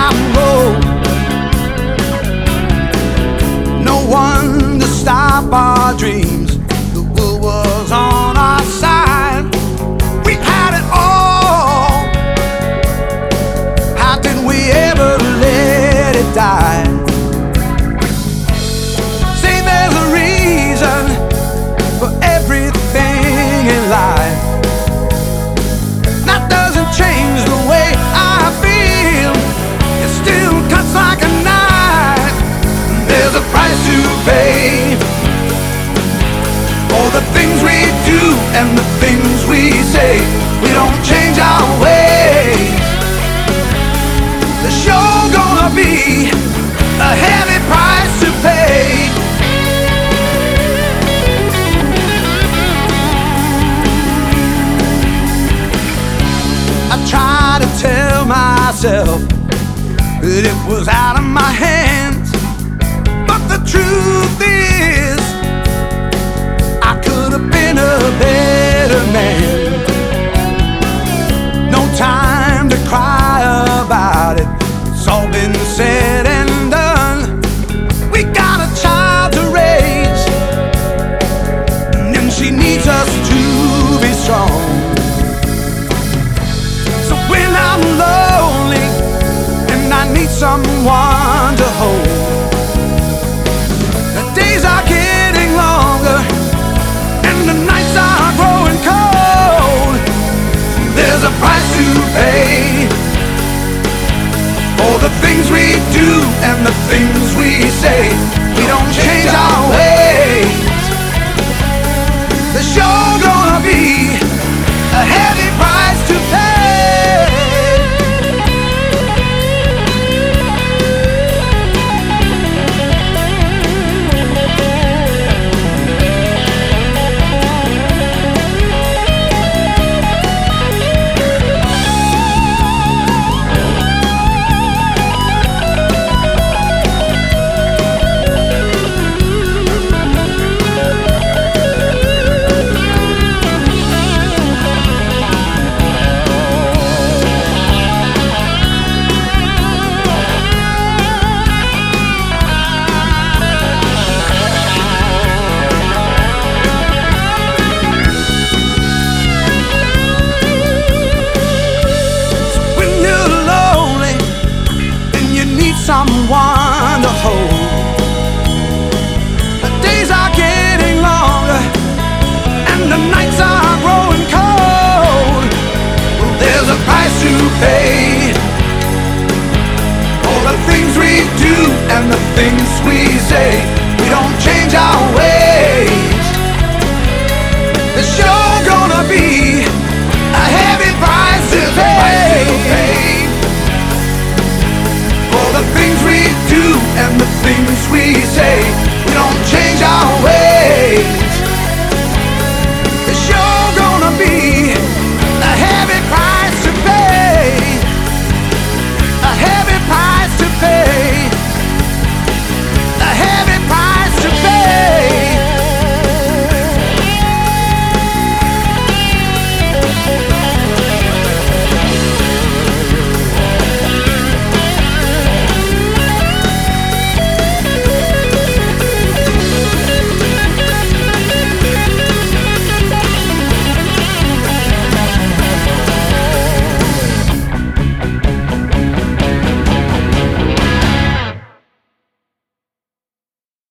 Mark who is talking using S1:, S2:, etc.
S1: and roll. No one to stop our dreams. The world was on our side. We had it all. How did we ever let it die? Say there's a reason for everything in life. That doesn't change the way I feel. It still cuts like a knife. There's a price to pay for the things we do and the things we say. We don't change our ways. There's sure gonna be a heavy price to pay. I try to tell myself that it was out of my hands, but the truth is I could have been a better man. No time to cry about it. It's all been said and done. We got a child to raise, and she needs us to be strong. So when I'm lonely and I need someone to hold, the days are getting longer and the nights are growing cold. There's a price to pay for the things we do and the things we say. We don't change our ways. There's sure gonna be a heavy price to pay. Someone to hold. The days are getting longer and the nights are growing cold. Well, there's a price to pay for the things we do and the things we